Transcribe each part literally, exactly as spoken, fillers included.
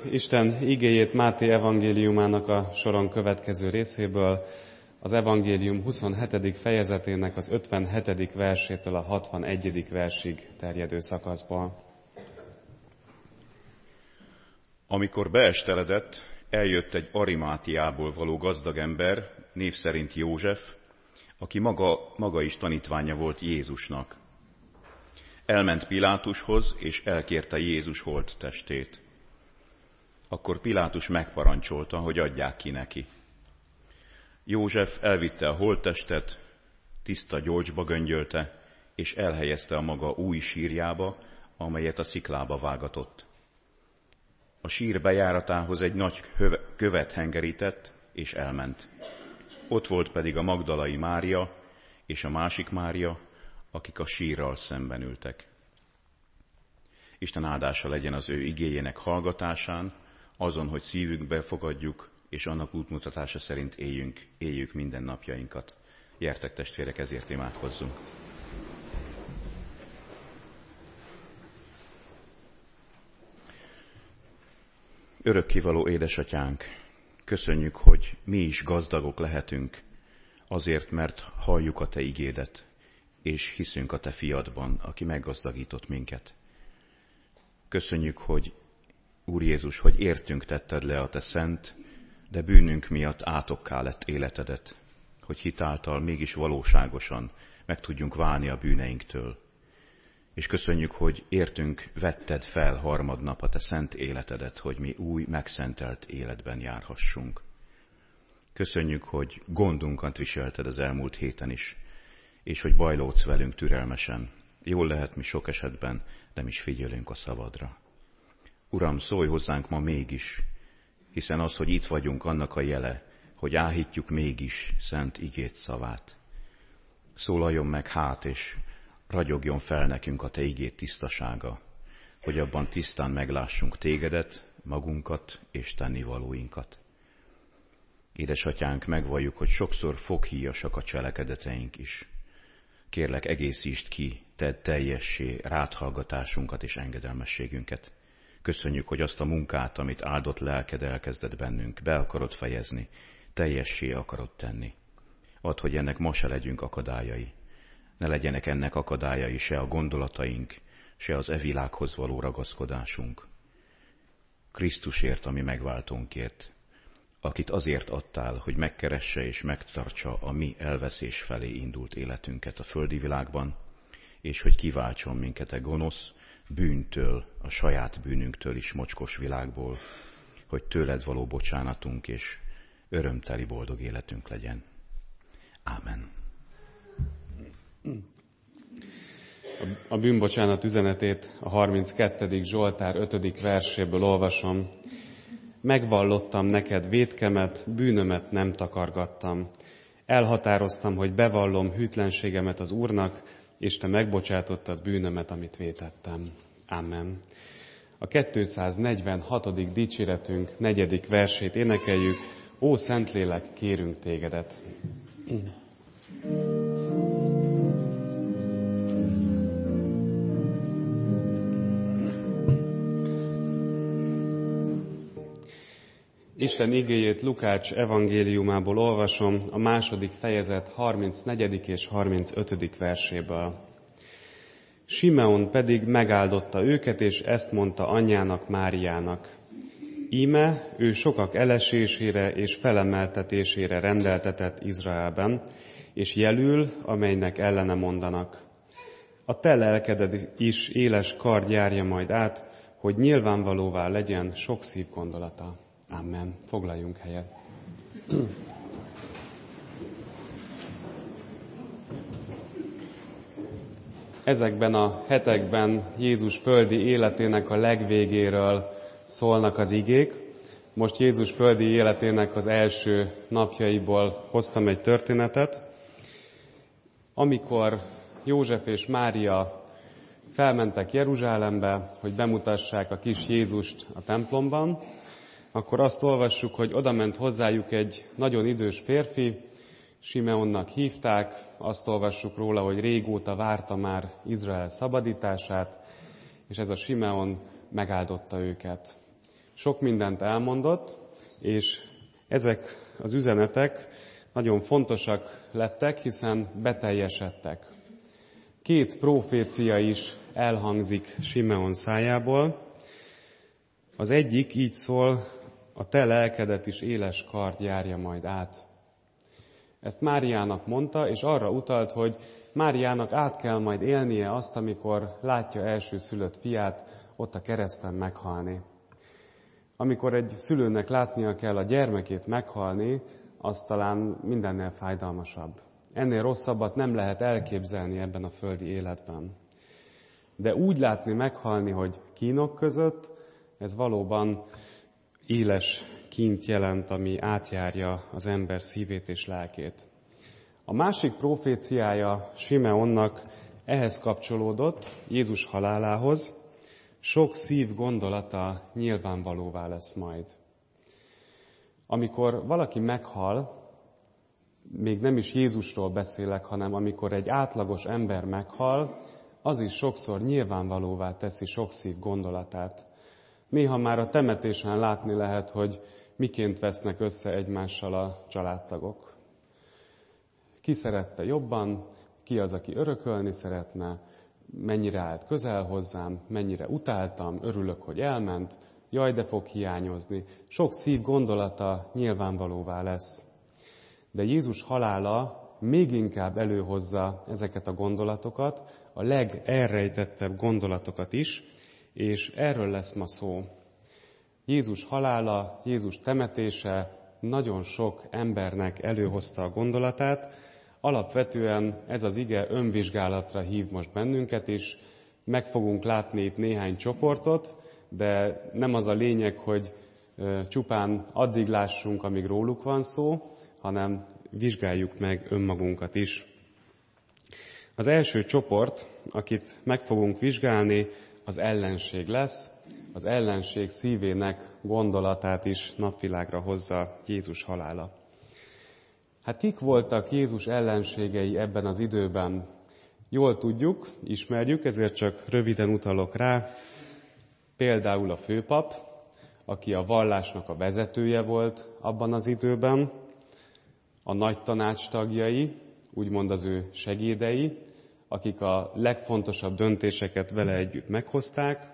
Isten igéjét Máté evangéliumának a soron következő részéből, az evangélium huszonhetedik fejezetének az ötvenhetedik versétől a hatvanegyedik versig terjedő szakaszból. Amikor beesteledett, eljött egy Arimátiából való gazdag ember, név szerint József, aki maga, maga is tanítványa volt Jézusnak. Elment Pilátushoz, és elkérte Jézus holttestét. Akkor Pilátus megparancsolta, hogy adják ki neki. József elvitte a holttestet, tiszta gyolcsba göngyölte, és elhelyezte a maga új sírjába, amelyet a sziklába vágatott. A sír bejáratához egy nagy követ hengerített, és elment. Ott volt pedig a magdalai Mária és a másik Mária, akik a sírral szemben ültek. Isten áldása legyen az ő igéjének hallgatásán, azon, hogy szívünkbe fogadjuk, és annak útmutatása szerint éljünk, éljük minden napjainkat. Gyertek testvérek, ezért imádkozzunk. Örökkévaló édesatyánk, köszönjük, hogy mi is gazdagok lehetünk, azért, mert halljuk a te igédet, és hiszünk a te fiadban, aki meggazdagított minket. Köszönjük, hogy Úr Jézus, hogy értünk tetted le a te szent, de bűnünk miatt átokká lett életedet, hogy hitáltal mégis valóságosan meg tudjunk válni a bűneinktől. És köszönjük, hogy értünk vetted fel harmadnap a te szent életedet, hogy mi új, megszentelt életben járhassunk. Köszönjük, hogy gondunkat viselted az elmúlt héten is, és hogy bajlódsz velünk türelmesen. Jól lehet, mi sok esetben nem is figyelünk a szavadra. Uram, szólj hozzánk ma mégis, hiszen az, hogy itt vagyunk, annak a jele, hogy áhítjuk mégis szent igét szavát. Szólaljon meg hát, és ragyogjon fel nekünk a te igét tisztasága, hogy abban tisztán meglássunk tégedet, magunkat és tennivalóinkat. Édesatyánk, megvalljuk, hogy sokszor foghíjasak a cselekedeteink is. Kérlek, egészítsd ki, tedd teljessé ráthallgatásunkat és engedelmességünket. Köszönjük, hogy azt a munkát, amit áldott lelked elkezdett bennünk, be akarod fejezni, teljessé akarod tenni. Add, hogy ennek ma se legyünk akadályai. Ne legyenek ennek akadályai se a gondolataink, se az e világhoz való ragaszkodásunk. Krisztusért, ami megváltónkért, akit azért adtál, hogy megkeresse és megtartsa a mi elveszés felé indult életünket a földi világban, és hogy kiváltson minket a gonosz bűntől, a saját bűnünktől is mocskos világból, hogy tőled való bocsánatunk és örömteli boldog életünk legyen. Ámen. A bűnbocsánat üzenetét a harminckettedik Zsoltár ötödik verséből olvasom. Megvallottam neked vétkemet, bűnömet nem takargattam. Elhatároztam, hogy bevallom hűtlenségemet az Úrnak, és te megbocsátottad bűnömet, amit vétettem. Amen. A kétszáznegyvenhatodik dicséretünk negyedik versét énekeljük. Ó, Szentlélek, kérünk tégedet. Isten igéjét Lukács evangéliumából olvasom, a második fejezet harmincnegyedik és harmincötödik verséből. Simeon pedig megáldotta őket, és ezt mondta anyjának, Máriának. Íme, ő sokak elesésére és felemeltetésére rendeltetett Izraelben, és jelül, amelynek ellene mondanak. A te lelkeded is éles kard járja majd át, hogy nyilvánvalóvá legyen sok szív gondolata. Amen. Foglaljunk helyet. Ezekben a hetekben Jézus földi életének a legvégéről szólnak az igék. Most Jézus földi életének az első napjaiból hoztam egy történetet. Amikor József és Mária felmentek Jeruzsálembe, hogy bemutassák a kis Jézust a templomban, akkor azt olvassuk, hogy odament hozzájuk egy nagyon idős férfi, Simeonnak hívták, azt olvassuk róla, hogy régóta várta már Izrael szabadítását, és ez a Simeon megáldotta őket. Sok mindent elmondott, és ezek az üzenetek nagyon fontosak lettek, hiszen beteljesedtek. Két prófécia is elhangzik Simeon szájából. Az egyik így szól, a te lelkedet is éles kard járja majd át. Ezt Máriának mondta, és arra utalt, hogy Máriának át kell majd élnie azt, amikor látja elsőszülött fiát ott a kereszten meghalni. Amikor egy szülőnek látnia kell a gyermekét meghalni, az talán mindennél fájdalmasabb. Ennél rosszabbat nem lehet elképzelni ebben a földi életben. De úgy látni meghalni, hogy kínok között, ez valóban éles kínt jelent, ami átjárja az ember szívét és lelkét. A másik proféciája Simeonnak ehhez kapcsolódott, Jézus halálához. Sok szív gondolata nyilvánvalóvá lesz majd. Amikor valaki meghal, még nem is Jézusról beszélek, hanem amikor egy átlagos ember meghal, az is sokszor nyilvánvalóvá teszi sok szív gondolatát. Néha már a temetésen látni lehet, hogy miként vesznek össze egymással a családtagok. Ki szerette jobban, ki az, aki örökölni szeretne, mennyire állt közel hozzám, mennyire utáltam, örülök, hogy elment, jaj, de fog hiányozni. Sok szív gondolata nyilvánvalóvá lesz. De Jézus halála még inkább előhozza ezeket a gondolatokat, a legelrejtettebb gondolatokat is, és erről lesz ma szó. Jézus halála, Jézus temetése nagyon sok embernek előhozta a gondolatát. Alapvetően ez az ige önvizsgálatra hív most bennünket is. Meg fogunk látni itt néhány csoportot, de nem az a lényeg, hogy csupán addig lássunk, amíg róluk van szó, hanem vizsgáljuk meg önmagunkat is. Az első csoport, akit meg fogunk vizsgálni, az ellenség lesz. Az ellenség szívének gondolatát is napvilágra hozza Jézus halála. Hát kik voltak Jézus ellenségei ebben az időben? Jól tudjuk, ismerjük, ezért csak röviden utalok rá. Például a főpap, aki a vallásnak a vezetője volt abban az időben, a nagy tanács tagjai, úgymond az ő segédei, akik a legfontosabb döntéseket vele együtt meghozták,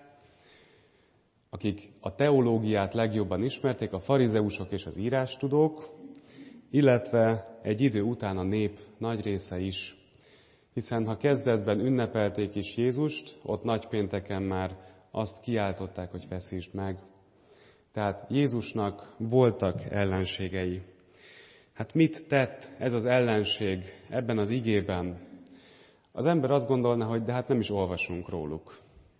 akik a teológiát legjobban ismerték, a farizeusok és az írástudók, illetve egy idő után a nép nagy része is. Hiszen ha kezdetben ünnepelték is Jézust, ott nagypénteken már azt kiáltották, hogy feszítsd meg. Tehát Jézusnak voltak ellenségei. Hát mit tett ez az ellenség ebben az igében? Az ember azt gondolna, hogy de hát nem is olvasunk róluk.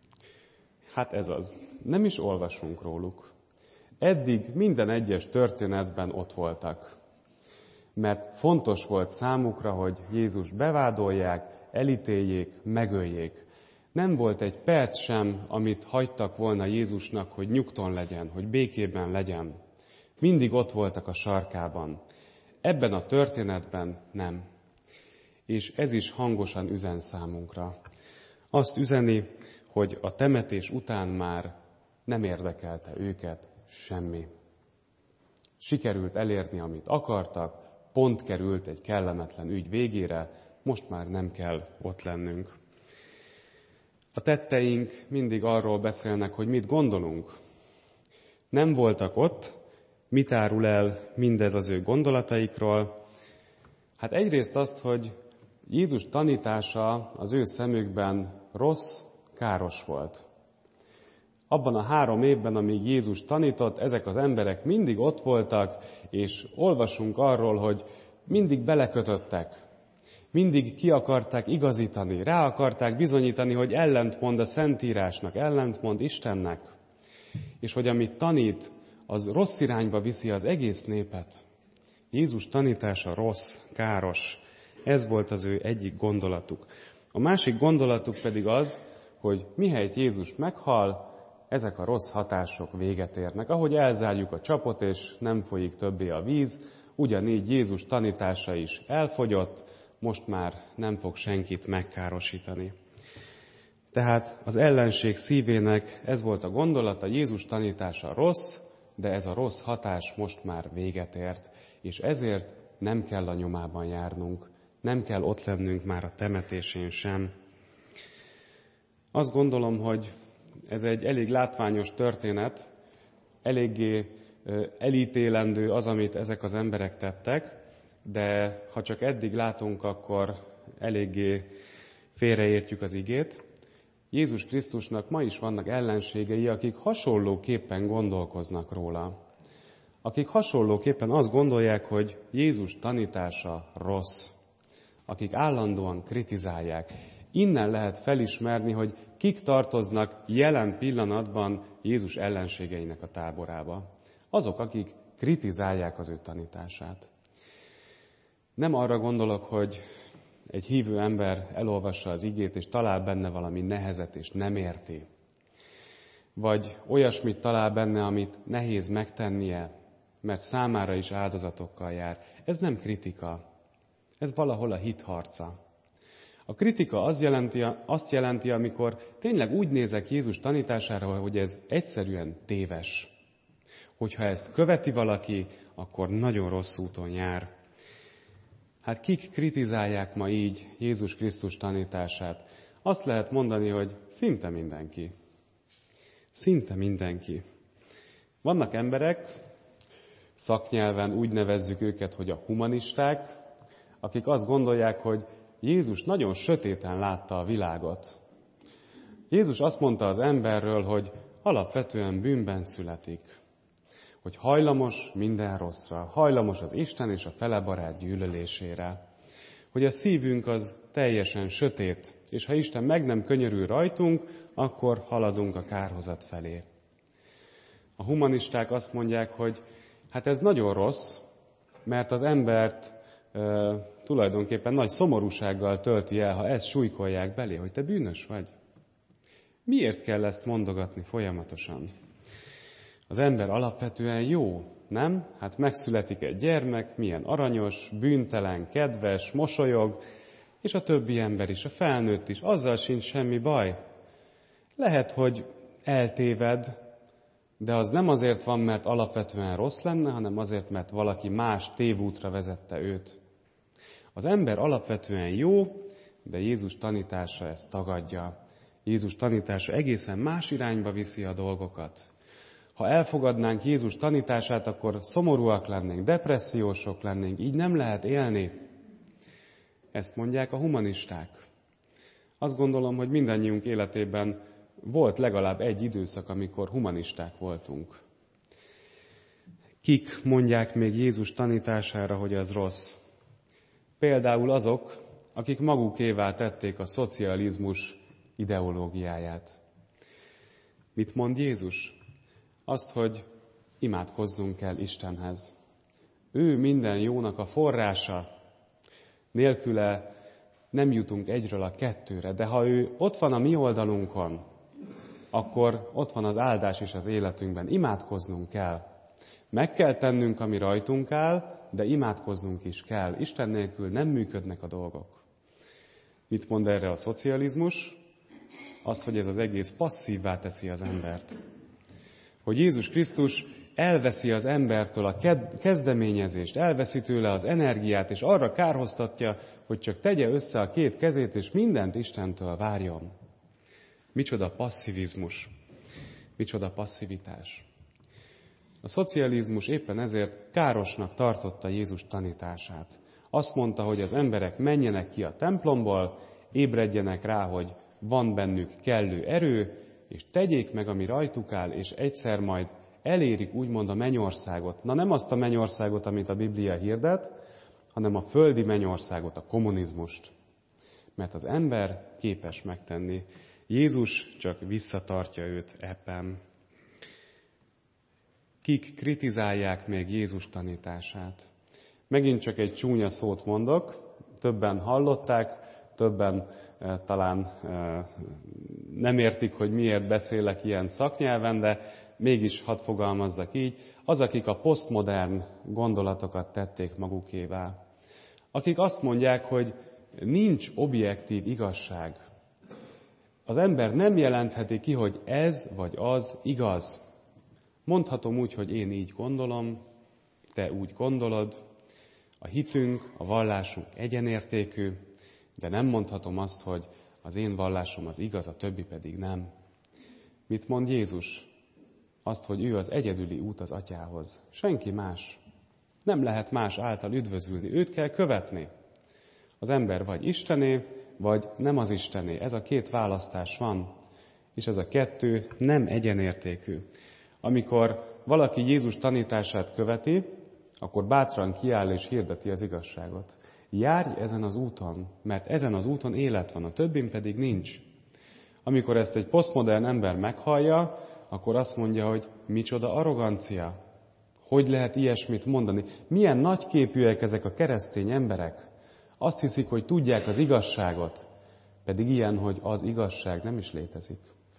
Hát ez az. Nem is olvasunk róluk. Eddig minden egyes történetben ott voltak. Mert fontos volt számukra, hogy Jézus bevádolják, elítéljék, megöljék. Nem volt egy perc sem, amit hagytak volna Jézusnak, hogy nyugton legyen, hogy békében legyen. Mindig ott voltak a sarkában. Ebben a történetben nem. És ez is hangosan üzen számunkra. Azt üzeni, hogy a temetés után már nem érdekelte őket semmi. Sikerült elérni, amit akartak, pont került egy kellemetlen ügy végére, most már nem kell ott lennünk. A tetteink mindig arról beszélnek, hogy mit gondolunk. Nem voltak ott, mit árul el mindez az ő gondolataikról? Hát egyrészt azt, hogy Jézus tanítása az ő szemükben rossz, káros volt. Abban a három évben, amíg Jézus tanított, ezek az emberek mindig ott voltak, és olvasunk arról, hogy mindig belekötöttek. Mindig ki akarták igazítani, rá akarták bizonyítani, hogy ellentmond a Szentírásnak, ellentmond Istennek. És hogy amit tanít, az rossz irányba viszi az egész népet. Jézus tanítása rossz, káros. Ez volt az ő egyik gondolatuk. A másik gondolatuk pedig az, hogy mihelyt Jézus meghal, ezek a rossz hatások véget érnek. Ahogy elzárjuk a csapot, és nem folyik többé a víz, ugyanígy Jézus tanítása is elfogyott, most már nem fog senkit megkárosítani. Tehát az ellenség szívének ez volt a gondolata, Jézus tanítása rossz, de ez a rossz hatás most már véget ért, és ezért nem kell a nyomában járnunk, nem kell ott lennünk már a temetésén sem. Azt gondolom, hogy ez egy elég látványos történet, eléggé elítélendő az, amit ezek az emberek tettek, de ha csak eddig látunk, akkor eléggé félreértjük az igét. Jézus Krisztusnak ma is vannak ellenségei, akik hasonlóképpen gondolkoznak róla. Akik hasonlóképpen azt gondolják, hogy Jézus tanítása rossz. Akik állandóan kritizálják. Innen lehet felismerni, hogy kik tartoznak jelen pillanatban Jézus ellenségeinek a táborába. Azok, akik kritizálják az ő tanítását. Nem arra gondolok, hogy egy hívő ember elolvassa az igét, és talál benne valami nehezet, és nem érti. Vagy olyasmit talál benne, amit nehéz megtennie, mert számára is áldozatokkal jár. Ez nem kritika. Ez valahol a hit harca. A kritika azt jelenti, azt jelenti, amikor tényleg úgy nézek Jézus tanítására, hogy ez egyszerűen téves. Hogyha ezt követi valaki, akkor nagyon rossz úton jár. Hát kik kritizálják ma így Jézus Krisztus tanítását? Azt lehet mondani, hogy szinte mindenki. Szinte mindenki. Vannak emberek, szaknyelven úgy nevezzük őket, hogy a humanisták, akik azt gondolják, hogy Jézus nagyon sötéten látta a világot. Jézus azt mondta az emberről, hogy alapvetően bűnben születik. Hogy hajlamos minden rosszra, hajlamos az Isten és a felebarát gyűlölésére. Hogy a szívünk az teljesen sötét, és ha Isten meg nem könyörül rajtunk, akkor haladunk a kárhozat felé. A humanisták azt mondják, hogy hát ez nagyon rossz, mert az embert e, tulajdonképpen nagy szomorúsággal tölti el, ha ezt súlykolják belé, hogy te bűnös vagy. Miért kell ezt mondogatni folyamatosan? Az ember alapvetően jó, nem? Hát megszületik egy gyermek, milyen aranyos, bűntelen, kedves, mosolyog, és a többi ember is, a felnőtt is, azzal sincs semmi baj. Lehet, hogy eltéved, de az nem azért van, mert alapvetően rossz lenne, hanem azért, mert valaki más tévútra vezette őt. Az ember alapvetően jó, de Jézus tanítása ezt tagadja. Jézus tanítása egészen más irányba viszi a dolgokat. Ha elfogadnánk Jézus tanítását, akkor szomorúak lennénk, depressziósok lennénk, így nem lehet élni. Ezt mondják a humanisták. Azt gondolom, hogy mindannyiunk életében volt legalább egy időszak, amikor humanisták voltunk. Kik mondják még Jézus tanítására, hogy az rossz? Például azok, akik magukévá tették a szocializmus ideológiáját. Mit mond Jézus? Azt, hogy imádkoznunk kell Istenhez. Ő minden jónak a forrása. Nélküle nem jutunk egyről a kettőre, de ha ő ott van a mi oldalunkon, akkor ott van az áldás is az életünkben. Imádkoznunk kell. Meg kell tennünk, ami rajtunk áll, de imádkoznunk is kell. Isten nélkül nem működnek a dolgok. Mit mond erre a szocializmus? Azt, hogy ez az egész passzívvá teszi az embert. Hogy Jézus Krisztus elveszi az embertől a kezdeményezést, elveszi tőle az energiát, és arra kárhoztatja, hogy csak tegye össze a két kezét, és mindent Istentől várjon. Micsoda passzivizmus, micsoda passzivitás. A szocializmus éppen ezért károsnak tartotta Jézus tanítását. Azt mondta, hogy az emberek menjenek ki a templomból, ébredjenek rá, hogy van bennük kellő erő, és tegyék meg, ami rajtuk áll, és egyszer majd elérik úgymond a mennyországot. Na nem azt a mennyországot, amit a Biblia hirdet, hanem a földi mennyországot, a kommunizmust. Mert az ember képes megtenni. Jézus csak visszatartja őt ebben. Kik kritizálják még Jézus tanítását? Megint csak egy csúnya szót mondok, többen hallották, többen e, talán e, nem értik, hogy miért beszélek ilyen szaknyelven, de mégis hadd fogalmazzak így, az, akik a posztmodern gondolatokat tették magukévá. Akik azt mondják, hogy nincs objektív igazság. Az ember nem jelentheti ki, hogy ez vagy az igaz. Mondhatom úgy, hogy én így gondolom, te úgy gondolod. A hitünk, a vallásunk egyenértékű, de nem mondhatom azt, hogy az én vallásom az igaz, a többi pedig nem. Mit mond Jézus? Azt, hogy ő az egyedüli út az Atyához. Senki más. Nem lehet más által üdvözülni. Őt kell követni. Az ember vagy Istené, vagy nem az Istené. Ez a két választás van. És ez a kettő nem egyenértékű. Amikor valaki Jézus tanítását követi, akkor bátran kiáll és hirdeti az igazságot. Járj ezen az úton, mert ezen az úton élet van, a többin pedig nincs. Amikor ezt egy posztmodern ember meghallja, akkor azt mondja, hogy micsoda arrogancia. Hogy lehet ilyesmit mondani? Milyen nagyképűek ezek a keresztény emberek. Azt hiszik, hogy tudják az igazságot, pedig ilyen, hogy az igazság nem is létezik.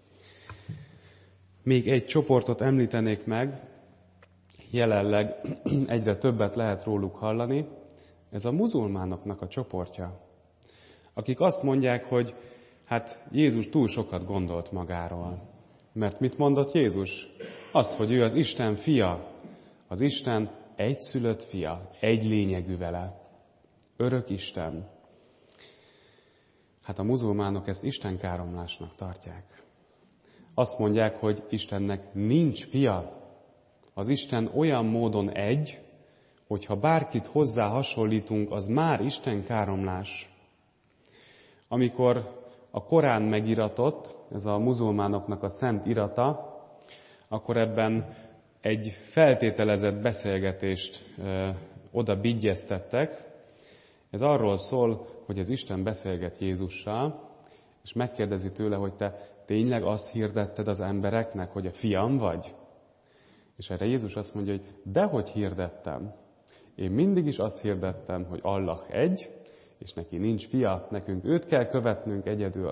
Még egy csoportot említenék meg, jelenleg egyre többet lehet róluk hallani, ez a muzulmánoknak a csoportja, akik azt mondják, hogy hát Jézus túl sokat gondolt magáról. Mert mit mondott Jézus? Azt, hogy ő az Isten fia, az Isten egyszülött fia, egy lényegű vele, örök Isten. Hát a muzulmánok ezt istenkáromlásnak tartják. Azt mondják, hogy Istennek nincs fia. Az Isten olyan módon egy, hogyha bárkit hozzá hasonlítunk, az már Isten káromlás. Amikor a Korán megiratott, ez a muzulmánoknak a szent irata, akkor ebben egy feltételezett beszélgetést ö, oda bigyeztettek. Ez arról szól, hogy az Isten beszélget Jézussal, és megkérdezi tőle, hogy te tényleg azt hirdetted az embereknek, hogy a fiam vagy? És erre Jézus azt mondja, hogy dehogy hirdettem. Én mindig is azt hirdettem, hogy Allah egy, és neki nincs fia, nekünk őt kell követnünk egyedül.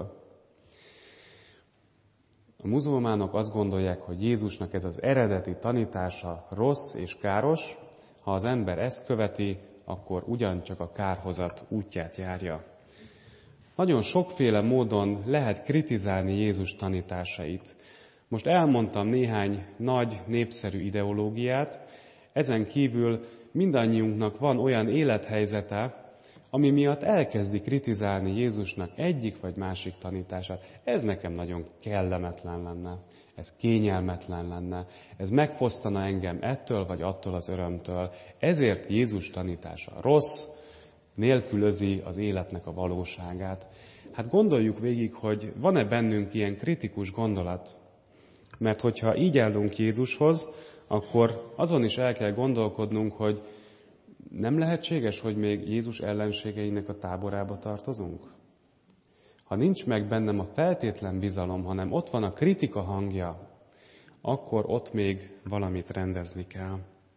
A muzulmánok azt gondolják, hogy Jézusnak ez az eredeti tanítása rossz és káros, ha az ember ezt követi, akkor ugyancsak a kárhozat útját járja. Nagyon sokféle módon lehet kritizálni Jézus tanításait. Most elmondtam néhány nagy, népszerű ideológiát, ezen kívül mindannyiunknak van olyan élethelyzete, ami miatt elkezdi kritizálni Jézusnak egyik vagy másik tanítását. Ez nekem nagyon kellemetlen lenne, ez kényelmetlen lenne, ez megfosztana engem ettől vagy attól az örömtől. Ezért Jézus tanítása rossz, nélkülözi az életnek a valóságát. Hát gondoljuk végig, hogy van-e bennünk ilyen kritikus gondolat. Mert hogyha így állunk Jézushoz, akkor azon is el kell gondolkodnunk, hogy nem lehetséges, hogy még Jézus ellenségeinek a táborába tartozunk? Ha nincs meg bennem a feltétlen bizalom, hanem ott van a kritika hangja, akkor ott még valamit rendezni kell.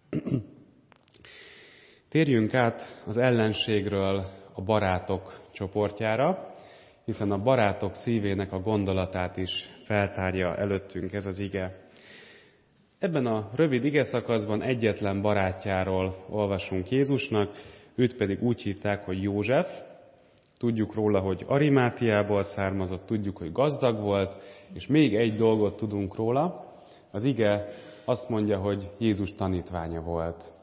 Térjünk át az ellenségről a barátok csoportjára, hiszen a barátok szívének a gondolatát is feltárja előttünk ez az ige. Ebben a rövid igeszakaszban egyetlen barátjáról olvasunk Jézusnak, őt pedig úgy hívták, hogy József. Tudjuk róla, hogy Arimátiából származott, tudjuk, hogy gazdag volt, és még egy dolgot tudunk róla. Az ige azt mondja, hogy Jézus tanítványa volt.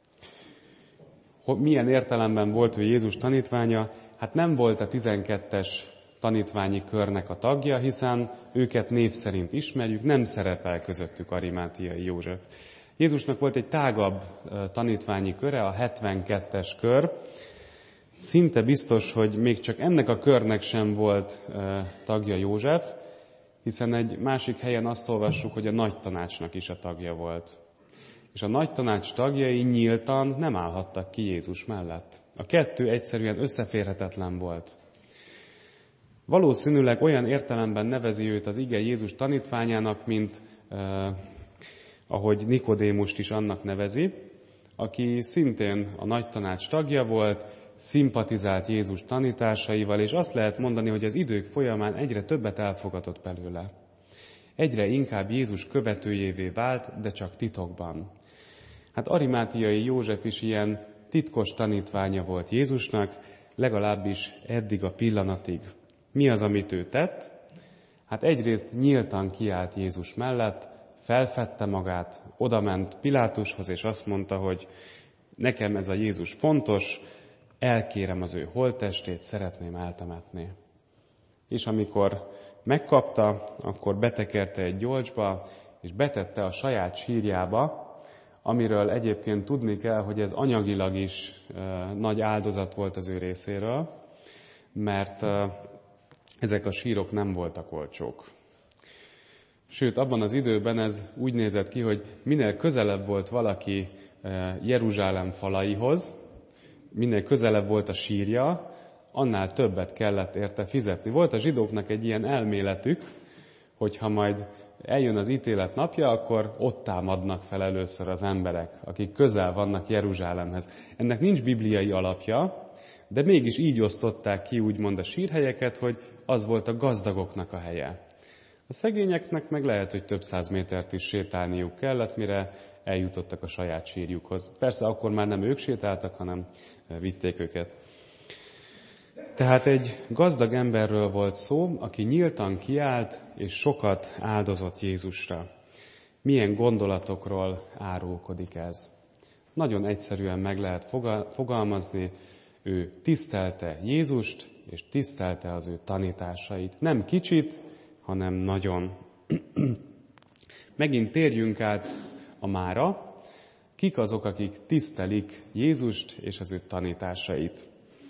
Milyen értelemben volt ő Jézus tanítványa? Hát nem volt a tizenkettes tanítványi körnek a tagja, hiszen őket név szerint ismerjük, nem szerepel közöttük Arimátiai József. Jézusnak volt egy tágabb tanítványi köre, a hetvenkettes kör. Szinte biztos, hogy még csak ennek a körnek sem volt tagja József, hiszen egy másik helyen azt olvassuk, hogy a nagy tanácsnak is a tagja volt. És a nagy tanács tagjai nyíltan nem állhattak ki Jézus mellett. A kettő egyszerűen összeférhetetlen volt. Valószínűleg olyan értelemben nevezi őt az ige Jézus tanítványának, mint eh, ahogy Nikodémust is annak nevezi, aki szintén a nagy tanács tagja volt, szimpatizált Jézus tanításaival, és azt lehet mondani, hogy az idők folyamán egyre többet elfogadott belőle. Egyre inkább Jézus követőjévé vált, de csak titokban. Hát Arimátiai József is ilyen titkos tanítványa volt Jézusnak, legalábbis eddig a pillanatig. Mi az, amit ő tett? Hát egyrészt nyíltan kiállt Jézus mellett, felfedte magát, odament Pilátushoz, és azt mondta, hogy nekem ez a Jézus fontos, elkérem az ő holttestét, szeretném eltemetni. És amikor megkapta, akkor betekerte egy gyolcsba, és betette a saját sírjába, amiről egyébként tudni kell, hogy ez anyagilag is e, nagy áldozat volt az ő részéről, mert e, ezek a sírok nem voltak olcsók. Sőt, abban az időben ez úgy nézett ki, hogy minél közelebb volt valaki e, Jeruzsálem falaihoz, minél közelebb volt a sírja, annál többet kellett érte fizetni. Volt a zsidóknak egy ilyen elméletük, hogyha majd eljön az ítélet napja, akkor ott támadnak fel először az emberek, akik közel vannak Jeruzsálemhez. Ennek nincs bibliai alapja, de mégis így osztották ki úgymond a sírhelyeket, hogy az volt a gazdagoknak a helye. A szegényeknek meg lehet, hogy több száz métert is sétálniuk kellett, mire eljutottak a saját sírjukhoz. Persze akkor már nem ők sétáltak, hanem vitték őket. Tehát egy gazdag emberről volt szó, aki nyíltan kiállt és sokat áldozott Jézusra. Milyen gondolatokról árulkodik ez? Nagyon egyszerűen meg lehet fogalmazni, ő tisztelte Jézust, és tisztelte az ő tanításait. Nem kicsit, hanem nagyon. Megint térjünk át a mára. Kik azok, akik tisztelik Jézust és az ő tanításait?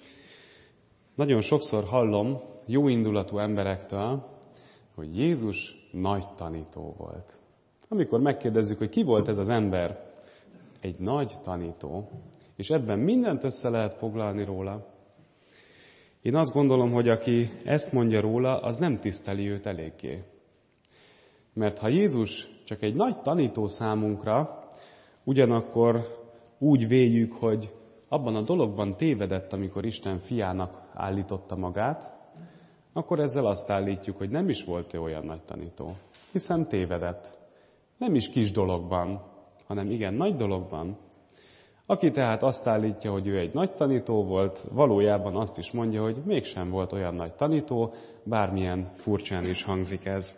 Nagyon sokszor hallom jóindulatú emberektől, hogy Jézus nagy tanító volt. Amikor megkérdezzük, hogy ki volt ez az ember, egy nagy tanító, és ebben mindent össze lehet foglalni róla. Én azt gondolom, hogy aki ezt mondja róla, az nem tiszteli őt eléggé. Mert ha Jézus csak egy nagy tanító számunkra, ugyanakkor úgy véljük, hogy abban a dologban tévedett, amikor Isten fiának állította magát, akkor ezzel azt állítjuk, hogy nem is volt ő olyan nagy tanító, hiszen tévedett. Nem is kis dologban, hanem igen, nagy dologban. Aki tehát azt állítja, hogy ő egy nagy tanító volt, valójában azt is mondja, hogy mégsem volt olyan nagy tanító, bármilyen furcsán is hangzik ez.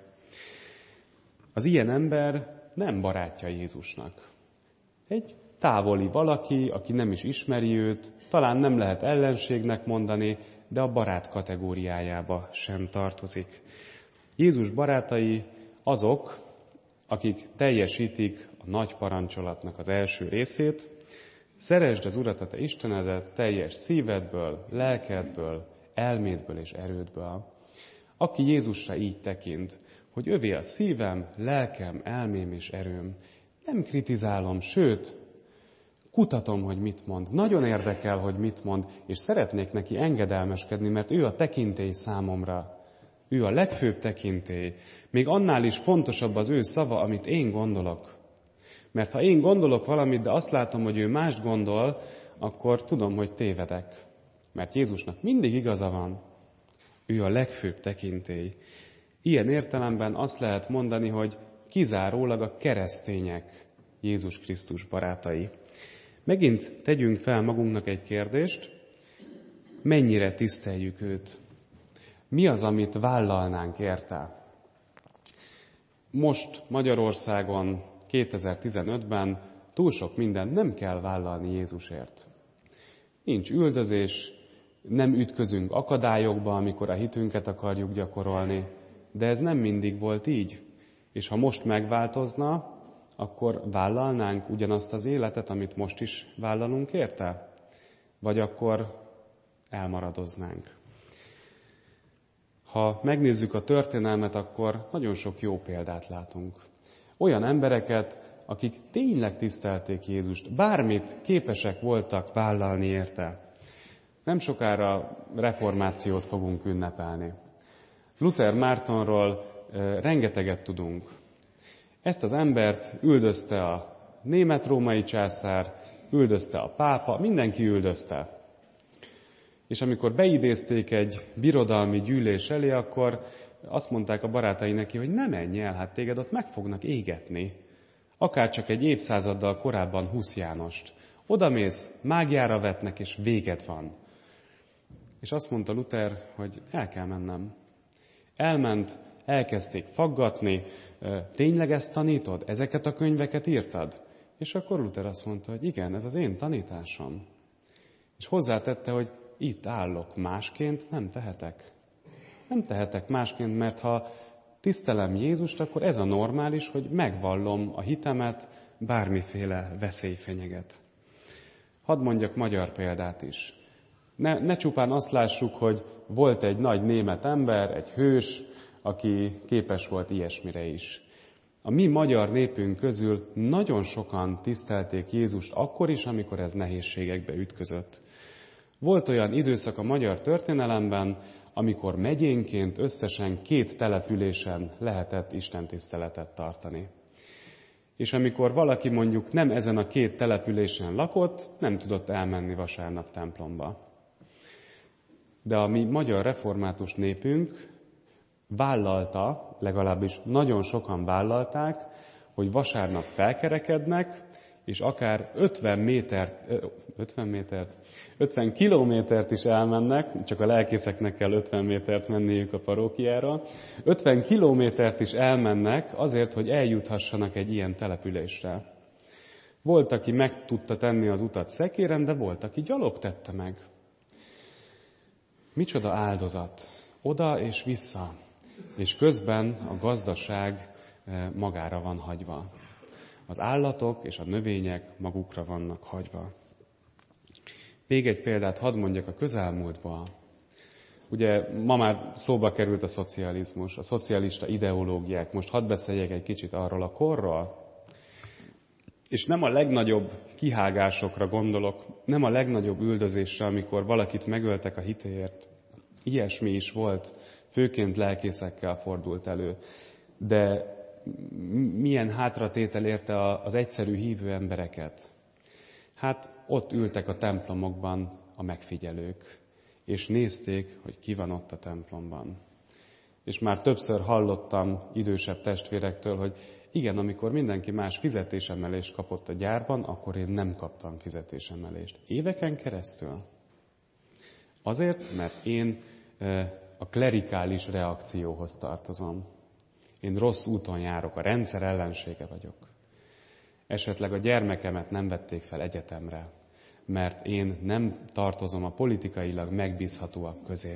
Az ilyen ember nem barátja Jézusnak. Egy távoli valaki, aki nem is ismeri őt, talán nem lehet ellenségnek mondani, de a barát kategóriájába sem tartozik. Jézus barátai azok, akik teljesítik a nagy parancsolatnak az első részét, szeresd az Urat, a te Istenedet teljes szívedből, lelkedből, elmédből és erődből. Aki Jézusra így tekint, hogy övé a szívem, lelkem, elmém és erőm, nem kritizálom, sőt, kutatom, hogy mit mond. Nagyon érdekel, hogy mit mond, és szeretnék neki engedelmeskedni, mert ő a tekintély számomra. Ő a legfőbb tekintély. Még annál is fontosabb az ő szava, amit én gondolok. Mert ha én gondolok valamit, de azt látom, hogy ő mást gondol, akkor tudom, hogy tévedek. Mert Jézusnak mindig igaza van. Ő a legfőbb tekintély. Ilyen értelemben azt lehet mondani, hogy kizárólag a keresztények Jézus Krisztus barátai. Megint tegyünk fel magunknak egy kérdést, mennyire tiszteljük őt? Mi az, amit vállalnánk érte? Most Magyarországon kétezer-tizenötben túl sok mindent nem kell vállalni Jézusért. Nincs üldözés, nem ütközünk akadályokba, amikor a hitünket akarjuk gyakorolni, de ez nem mindig volt így. És ha most megváltozna, akkor vállalnánk ugyanazt az életet, amit most is vállalunk érte? Vagy akkor elmaradoznánk? Ha megnézzük a történelmet, akkor nagyon sok jó példát látunk. Olyan embereket, akik tényleg tisztelték Jézust, bármit képesek voltak vállalni érte. Nem sokára reformációt fogunk ünnepelni. Luther Mártonról rengeteget tudunk. Ezt az embert üldözte a német-római császár, üldözte a pápa, mindenki üldözte. És amikor beidézték egy birodalmi gyűlés elé, akkor azt mondták a barátai neki, hogy ne menj el, hát téged ott meg fognak égetni. Akár csak egy évszázaddal korábban Husz Jánost. Odamész, mágiára vetnek, és véged van. És azt mondta Luther, hogy el kell mennem. Elment, elkezdték faggatni, tényleg ezt tanítod? Ezeket a könyveket írtad? És akkor Luther azt mondta, hogy igen, ez az én tanításom. És hozzátette, hogy itt állok, másként nem tehetek. Nem tehetek másként, mert ha tisztelem Jézust, akkor ez a normális, hogy megvallom a hitemet, bármiféle veszély fenyeget. Hadd mondjak magyar példát is. Ne, ne csupán azt lássuk, hogy volt egy nagy német ember, egy hős, aki képes volt ilyesmire is. A mi magyar népünk közül nagyon sokan tisztelték Jézust akkor is, amikor ez nehézségekbe ütközött. Volt olyan időszak a magyar történelemben, amikor megyénként összesen két településen lehetett istentiszteletet tartani. És amikor valaki mondjuk nem ezen a két településen lakott, nem tudott elmenni vasárnap templomba. De a mi magyar református népünk vállalta, legalábbis nagyon sokan vállalták, hogy vasárnap felkerekednek, és akár ötven métert, ötven métert, ötven kilométert is elmennek, csak a lelkészeknek kell ötven métert menniük a parókiára, ötven kilométert is elmennek azért, hogy eljuthassanak egy ilyen településre. Volt, aki meg tudta tenni az utat szekéren, de volt, aki gyalog tette meg. Micsoda áldozat! Oda és vissza. És közben a gazdaság magára van hagyva. Az állatok és a növények magukra vannak hagyva. Még egy példát hadd mondjak a közelmúltból. Ugye ma már szóba került a szocializmus, a szocialista ideológiák. Most hadd beszéljek egy kicsit arról a korról. És nem a legnagyobb kihágásokra gondolok, nem a legnagyobb üldözésre, amikor valakit megöltek a hitéért. Ilyesmi is volt, főként lelkészekkel fordult elő. De milyen hátratétel érte az egyszerű hívő embereket? Hát ott ültek a templomokban a megfigyelők, és nézték, hogy ki van ott a templomban. És már többször hallottam idősebb testvérektől, hogy igen, amikor mindenki más fizetésemelést kapott a gyárban, akkor én nem kaptam fizetésemelést. Éveken keresztül. Azért, mert én a klerikális reakcióhoz tartozom. Én rossz úton járok, a rendszer ellensége vagyok. Esetleg a gyermekemet nem vették fel egyetemre, mert én nem tartozom a politikailag megbízhatóak közé.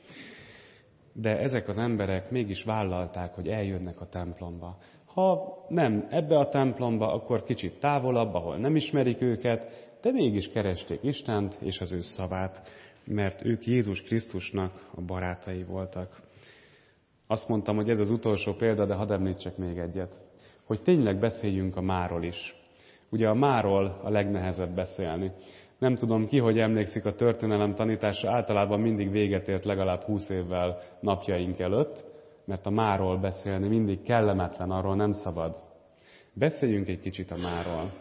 De ezek az emberek mégis vállalták, hogy eljönnek a templomba. Ha nem ebbe a templomba, akkor kicsit távolabb, ahol nem ismerik őket, de mégis keresték Istent és az ő szavát, mert ők Jézus Krisztusnak a barátai voltak. Azt mondtam, hogy ez az utolsó példa, de hadd említsek még egyet. Hogy tényleg beszéljünk a máról is. Ugye a máról a legnehezebb beszélni. Nem tudom ki, hogy emlékszik a történelem tanítása, általában mindig véget ért legalább húsz évvel napjaink előtt, mert a máról beszélni mindig kellemetlen, arról nem szabad. Beszéljünk egy kicsit a máról.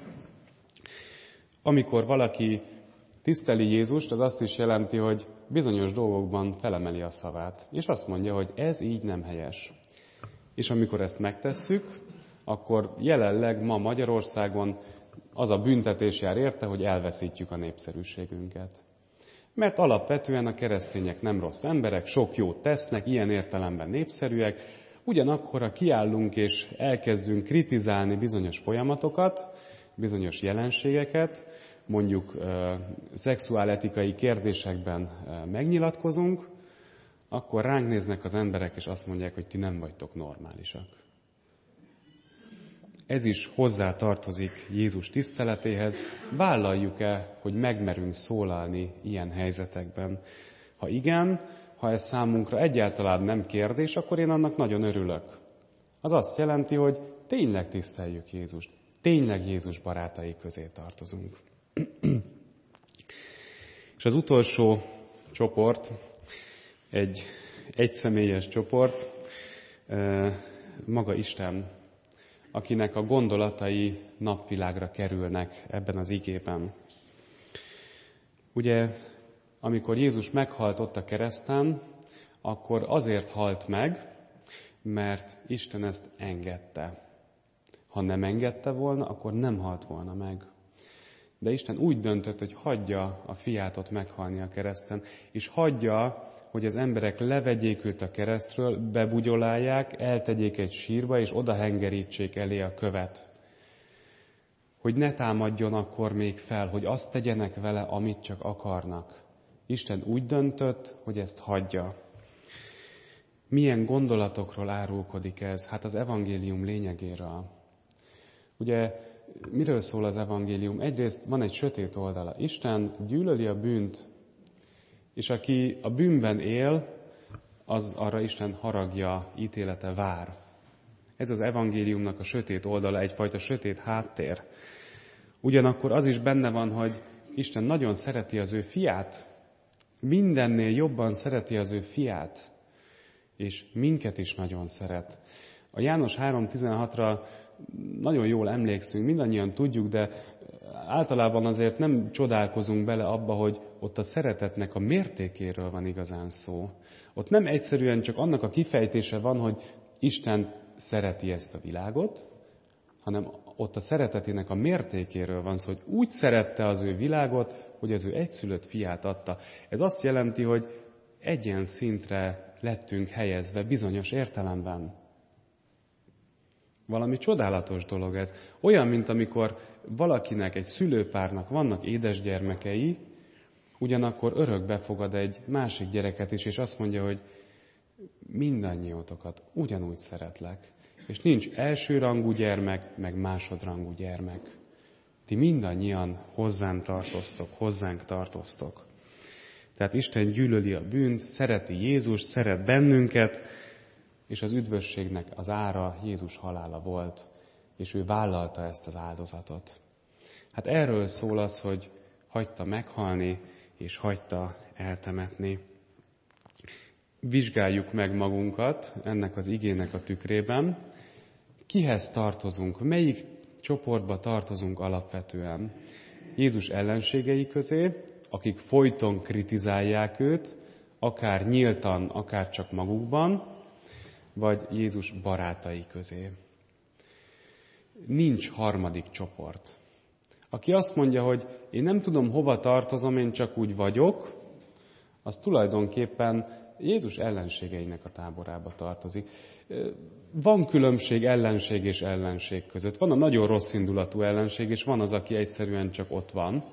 Amikor valaki tiszteli Jézust, az azt is jelenti, hogy bizonyos dolgokban felemeli a szavát. És azt mondja, hogy ez így nem helyes. És amikor ezt megtesszük, akkor jelenleg ma Magyarországon az a büntetés jár érte, hogy elveszítjük a népszerűségünket. Mert alapvetően a keresztények nem rossz emberek, sok jót tesznek, ilyen értelemben népszerűek, ugyanakkor, ha kiállunk és elkezdünk kritizálni bizonyos folyamatokat, bizonyos jelenségeket, mondjuk uh, szexuáletikai kérdésekben uh, megnyilatkozunk, akkor ránk néznek az emberek, és azt mondják, hogy ti nem vagytok normálisak. Ez is hozzá tartozik Jézus tiszteletéhez. Vállaljuk-e, hogy megmerünk szólalni ilyen helyzetekben? Ha igen, ha ez számunkra egyáltalán nem kérdés, akkor én annak nagyon örülök. Az azt jelenti, hogy tényleg tiszteljük Jézust. Tényleg Jézus barátai közé tartozunk. És az utolsó csoport, egy egyszemélyes csoport, maga Isten, akinek a gondolatai napvilágra kerülnek ebben az igében. Ugye, amikor Jézus meghalt ott a kereszten, akkor azért halt meg, mert Isten ezt engedte. Ha nem engedte volna, akkor nem halt volna meg. De Isten úgy döntött, hogy hagyja a fiát ott meghalni a kereszten, és hagyja, hogy az emberek levegyék őt a keresztről, bebugyolálják, eltegyék egy sírba, és odahengerítsék elé a követ. Hogy ne támadjon akkor még fel, hogy azt tegyenek vele, amit csak akarnak. Isten úgy döntött, hogy ezt hagyja. Milyen gondolatokról árulkodik ez? Hát az evangélium lényegéről. Ugye, miről szól az evangélium? Egyrészt van egy sötét oldala. Isten gyűlöli a bűnt, és aki a bűnben él, az arra Isten haragja, ítélete vár. Ez az evangéliumnak a sötét oldala, egyfajta sötét háttér. Ugyanakkor az is benne van, hogy Isten nagyon szereti az ő fiát, mindennél jobban szereti az ő fiát, és minket is nagyon szeret. A János három tizenhatra nagyon jól emlékszünk, mindannyian tudjuk, de általában azért nem csodálkozunk bele abba, hogy ott a szeretetnek a mértékéről van igazán szó. Ott nem egyszerűen csak annak a kifejtése van, hogy Isten szereti ezt a világot, hanem ott a szeretetének a mértékéről van szó, hogy úgy szerette az ő világot, hogy az ő egyszülött fiát adta. Ez azt jelenti, hogy egyen szintre lettünk helyezve bizonyos értelemben. Valami csodálatos dolog ez. Olyan, mint amikor valakinek, egy szülőpárnak vannak édesgyermekei, ugyanakkor örökbe fogad egy másik gyereket is, és azt mondja, hogy mindannyiótokat ugyanúgy szeretlek. És nincs elsőrangú gyermek, meg másodrangú gyermek. Ti mindannyian hozzám tartoztok, hozzánk tartoztok. Tehát Isten gyűlöli a bűnt, szereti Jézust, szeret bennünket, és az üdvösségnek az ára Jézus halála volt, és ő vállalta ezt az áldozatot. Hát erről szól az, hogy hagyta meghalni, és hagyta eltemetni. Vizsgáljuk meg magunkat ennek az igének a tükrében. Kihez tartozunk? Melyik csoportba tartozunk alapvetően? Jézus ellenségei közé, akik folyton kritizálják őt, akár nyíltan, akár csak magukban, vagy Jézus barátai közé. Nincs harmadik csoport. Aki azt mondja, hogy én nem tudom, hova tartozom, én csak úgy vagyok, az tulajdonképpen Jézus ellenségeinek a táborába tartozik. Van különbség ellenség és ellenség között. Van a nagyon rossz indulatú ellenség, és van az, aki egyszerűen csak ott van,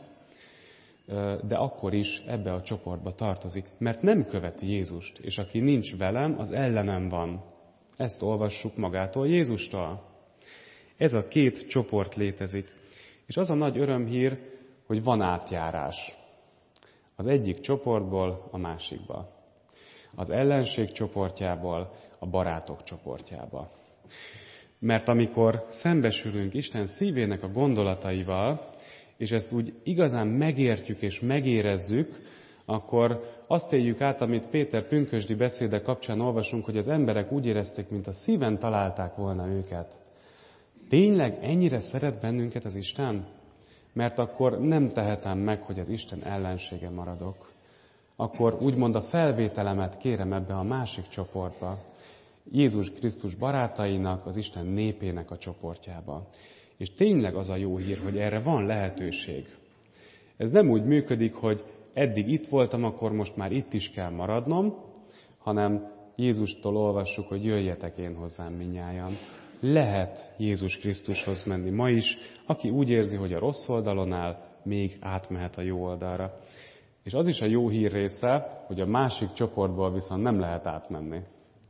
de akkor is ebbe a csoportba tartozik, mert nem követi Jézust, és aki nincs velem, az ellenem van. Ezt olvassuk magától Jézustól. Ez a két csoport létezik. És az a nagy örömhír, hogy van átjárás. Az egyik csoportból a másikba. Az ellenség csoportjából a barátok csoportjába. Mert amikor szembesülünk Isten szívének a gondolataival, és ezt úgy igazán megértjük és megérezzük, akkor azt éljük át, amit Péter pünkösdi beszéde kapcsán olvasunk, hogy az emberek úgy érezték, mint a szíven találták volna őket. Tényleg ennyire szeret bennünket az Isten? Mert akkor nem tehetem meg, hogy az Isten ellensége maradok. Akkor úgymond a felvételemet kérem ebbe a másik csoportba. Jézus Krisztus barátainak, az Isten népének a csoportjába. És tényleg az a jó hír, hogy erre van lehetőség. Ez nem úgy működik, hogy eddig itt voltam, akkor most már itt is kell maradnom, hanem Jézustól olvassuk, hogy jöjjetek én hozzám mindnyájan. Lehet Jézus Krisztushoz menni ma is, aki úgy érzi, hogy a rossz oldalon áll, még átmehet a jó oldalra. És az is a jó hír része, hogy a másik csoportból viszont nem lehet átmenni.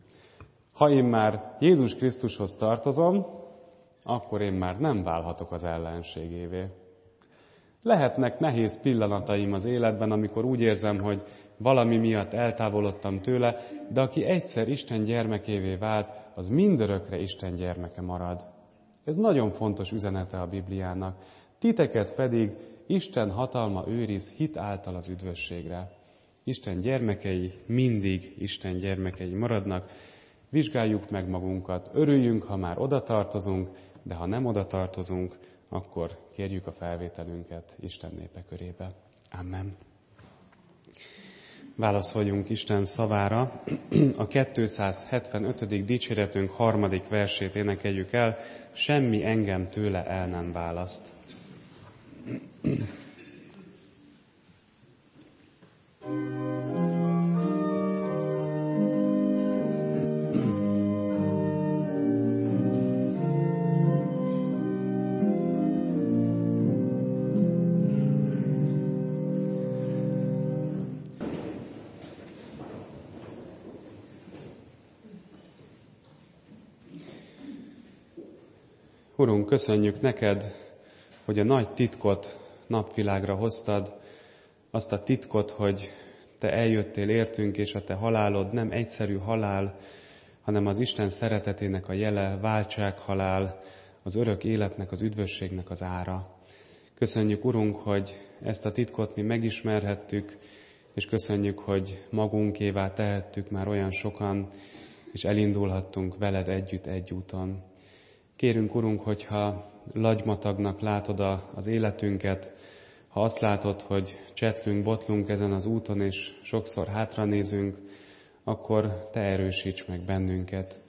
Ha én már Jézus Krisztushoz tartozom, akkor én már nem válhatok az ellenségévé. Lehetnek nehéz pillanataim az életben, amikor úgy érzem, hogy valami miatt eltávolodtam tőle, de aki egyszer Isten gyermekévé vált, az mindörökre Isten gyermeke marad. Ez nagyon fontos üzenete a Bibliának. Titeket pedig Isten hatalma őriz hit által az üdvösségre. Isten gyermekei mindig Isten gyermekei maradnak. Vizsgáljuk meg magunkat, örüljünk, ha már oda tartozunk, de ha nem oda tartozunk, akkor kérjük a felvételünket Isten népe körébe. Amen. Válaszoljunk Isten szavára. A kétszázhetvenötödik dicséretünk harmadik versét énekeljük el. Semmi engem tőle el nem választ. Urunk, köszönjük neked, hogy a nagy titkot napvilágra hoztad, azt a titkot, hogy te eljöttél értünk, és a te halálod nem egyszerű halál, hanem az Isten szeretetének a jele, váltsághalál, az örök életnek, az üdvösségnek az ára. Köszönjük, Urunk, hogy ezt a titkot mi megismerhettük, és köszönjük, hogy magunkévá tehettük már olyan sokan, és elindulhattunk veled együtt egy úton. Kérünk, Urunk, hogyha lagymatagnak látod az életünket, ha azt látod, hogy csetlünk, botlunk ezen az úton, és sokszor hátranézünk, akkor te erősíts meg bennünket.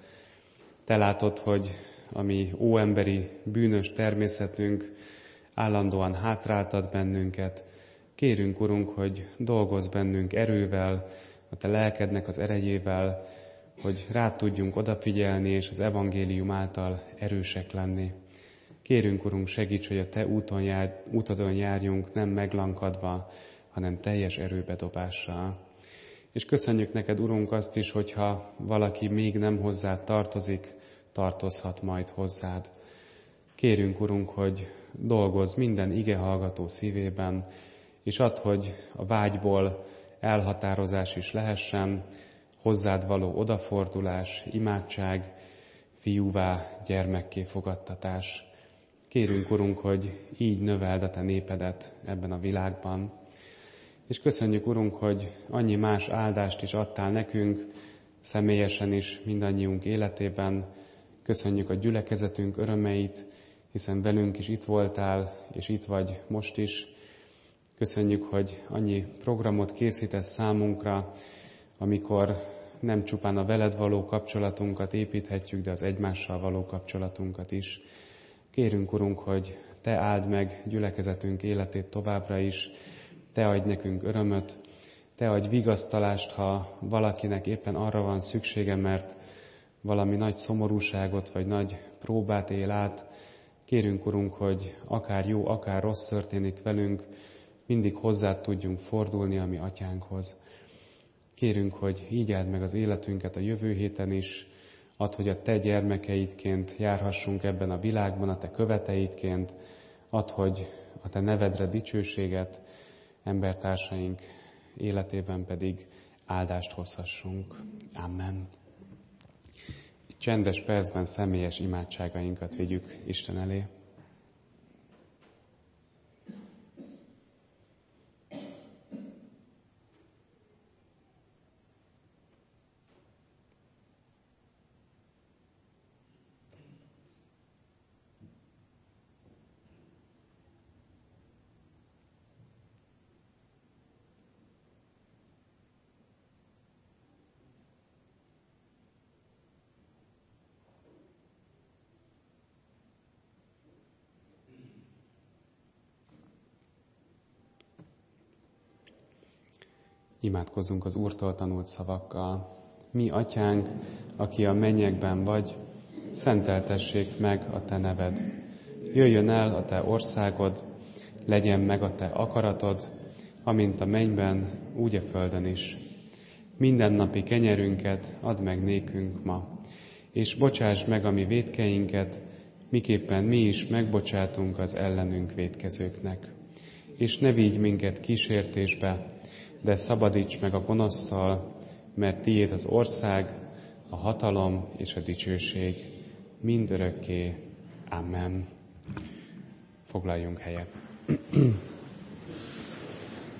Te látod, hogy a mi óemberi, bűnös természetünk állandóan hátráltat bennünket. Kérünk, Urunk, hogy dolgozz bennünk erővel, a te lelkednek az erejével, hogy rád tudjunk odafigyelni, és az evangélium által erősek lenni. Kérünk, Urunk, segíts, hogy a te úton jár, útodon járjunk, nem meglankadva, hanem teljes erőbedobással. És köszönjük neked, Urunk, azt is, hogyha valaki még nem hozzád tartozik, tartozhat majd hozzád. Kérünk, Urunk, hogy dolgozz minden igehallgató szívében, és add, hogy a vágyból elhatározás is lehessen, hozzád való odafordulás, imádság, fiúvá, gyermekké fogadtatás. Kérünk, Urunk, hogy így növeld a te népedet ebben a világban. És köszönjük, Urunk, hogy annyi más áldást is adtál nekünk, személyesen is, mindannyiunk életében. Köszönjük a gyülekezetünk örömeit, hiszen velünk is itt voltál, és itt vagy most is. Köszönjük, hogy annyi programot készítesz számunkra, amikor nem csupán a veled való kapcsolatunkat építhetjük, de az egymással való kapcsolatunkat is. Kérünk, Urunk, hogy te áld meg gyülekezetünk életét továbbra is, te adj nekünk örömöt, te adj vigasztalást, ha valakinek éppen arra van szüksége, mert valami nagy szomorúságot vagy nagy próbát él át. Kérünk, Urunk, hogy akár jó, akár rossz történik velünk, mindig hozzád tudjunk fordulni a mi atyánkhoz. Kérünk, hogy így áld meg az életünket a jövő héten is, add, hogy a te gyermekeidként járhassunk ebben a világban, a te követeidként, add, hogy a te nevedre dicsőséget, embertársaink életében pedig áldást hozhassunk. Amen. Csendes percben személyes imádságainkat vigyük Isten elé. Imádkozzunk az Úrtól tanult szavakkal. Mi, Atyánk, aki a mennyekben vagy, szenteltessék meg a te neved. Jöjjön el a te országod, legyen meg a te akaratod, amint a mennyben, úgy a földön is. Mindennapi kenyerünket add meg nékünk ma, és bocsáss meg a mi vétkeinket, miképpen mi is megbocsátunk az ellenünk vétkezőknek. És ne vigy minket kísértésbe, de szabadíts meg a gonosztól, mert tiéd az ország, a hatalom és a dicsőség mindörökké. Amen. Foglaljunk helyet.